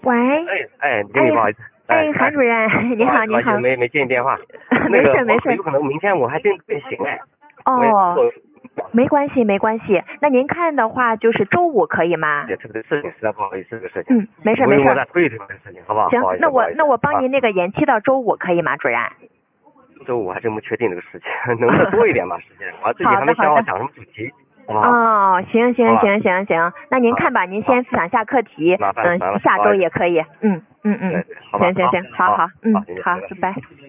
喂。 经理不好意思。 韩主任，你好，你好。 没接你电话。 没事没事。 有可能明天我还真不行哎。 哦，没关系没关系。那您看的话，就是周5可以吗？ 这个事情实在不好意思，这个事情。 没事没事。 我再推一推这个事情，好不好？ 行，那我帮您那个延期到周5可以吗，主任？ 周5还真不确定这个事情，能不能多一点吧时间？我自己还没想好讲什么主题。 哦，行，那您看吧，您先想下课题，下周也可以， 对，好吧， 行，好，拜拜。